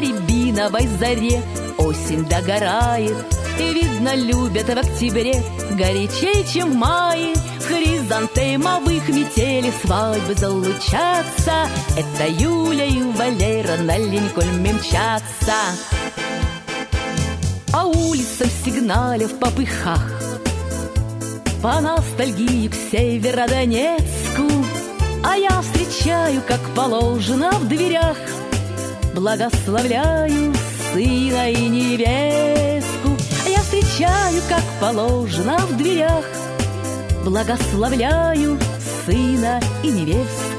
рябиновой заре осень догорает, и, видно, любят в октябре горячей, чем в мае. В хризантемовых метели свадьбы залучатся. Это Юля и Валера на Линкольне мчатся. По улицам сигналя в попыхах, по ностальгии к Северодонецку, а я встречаю, как положено, в дверях, благословляю сына и невестку. А я встречаю, как положено, в дверях, благословляю сына и невестку.